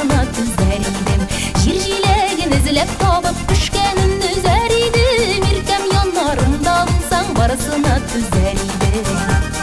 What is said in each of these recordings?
барысына түзәр идем. Жер җиләген эзләп табып пешкәнен өзәр идем. Иркәм яннарымда булсаң барысына түзәр идем.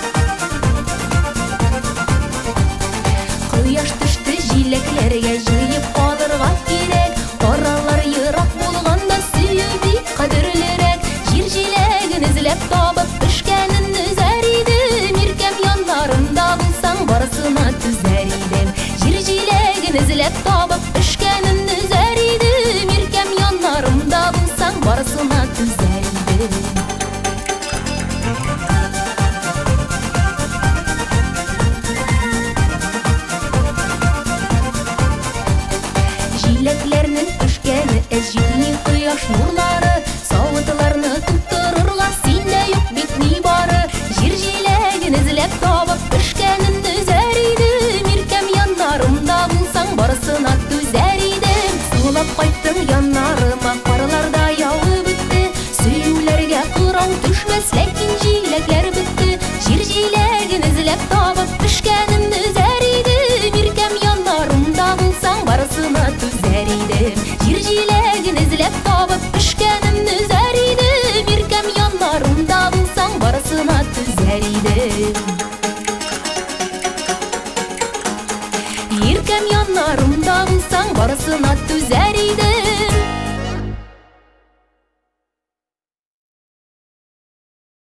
Кояш төште җиләкләргә җыеп калырга кирәк. Аралар ерак булганда сөю бик кадерлерәк. Жер җиләген эзләп табып пешкәнен өзәр идем. Иркәм яннарымда булсаң барысына түзәр идем. Жер җиләген эзләп табып пешкәнен өзәр идем. Иркәм яннарымда булсаң барысына түзәр идем. Җиләкләрнең пешкәне җитми кояш нурлары. Савытларны туттырырга синдә юк бит ни бары. Жер җиләген эзләп табып пешкәнен өзәр идем. Иркәм яннарымда булсаң барысына түзәр идем. Сулап кайттың яннарыма, карларда явы бетте. Сөюләргә кырау төшмәс, ләкин җиләкләр бетте. Жер җиләген эзләп табып пешкәнен өзәр идем. Иркәм яннарымда булсаң барысына түзәр идем. Жер җиләген эзләп табып пешкәнен өзәр идем. Иркәм яннарымда булсаң барысына түзәр идем. Иркәм яннарымда булсаң барысына